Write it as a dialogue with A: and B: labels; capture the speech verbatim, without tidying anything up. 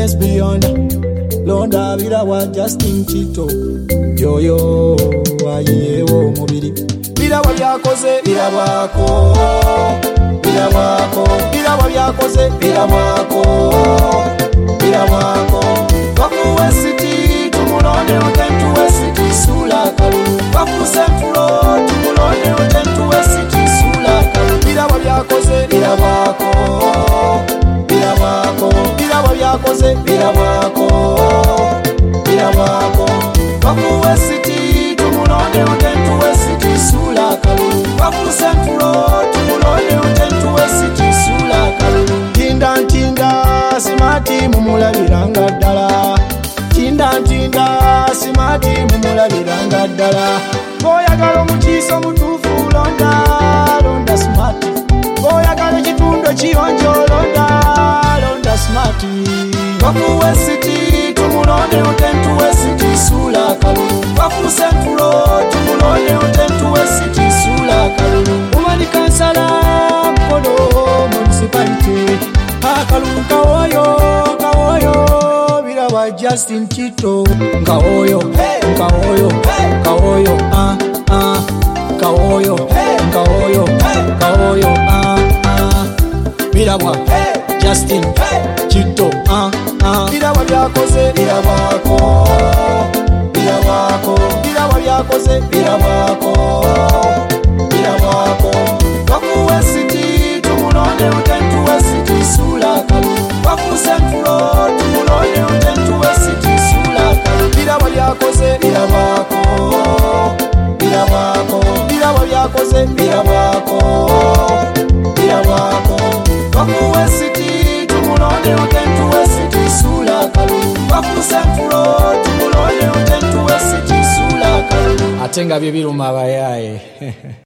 A: yes beyond londa birawa Justin Chito yoyo ayewo mubiri birawa byakoze birabako birabako birawa byakoze birabako birabako bakuwe city tumulone utentuwe city sula kalu baku centro tumulone utentuwe city sula kalu birawa byakoze birabako birabako birawa byakoze birabako birabako bakuwe city tumulone utentuwe city sula kalu baku centro tumulone utentuwe city sula kalu tinda tinda simati mumulabiranga ddala tinda tinda simati mumulabiranga ddala boyagala omukiiso mutuufu londa londa smart boyagala ekitundu kiyonjo londa londa smart bakuwe city tumulone utentuwe city sula kalulu baku centro tumulone utentuwe city sula kalulu umani kansala kodo municipality akalulu kawoyo kawoyo birawa Justin Chito kawoyo hey, kawoyo hey, kawoyo ah ah kawoyo hey, kawoyo hey, kawoyo ah ah birawa hey, Justin hey, Chito ah ah birawa byakoze birabako birabako birawa byakoze birabako birabako bakuwe city tumulone utentuwe city sula kalu baku centro tumulone utentuwe city sula kalu birawa byakoze birabako birabako birawa byakoze birabako birabako bakuwe city tumulone utentuwe city sula kalu baku centro tumulone utentuwe city sula kalu atenga bye biruma bayaye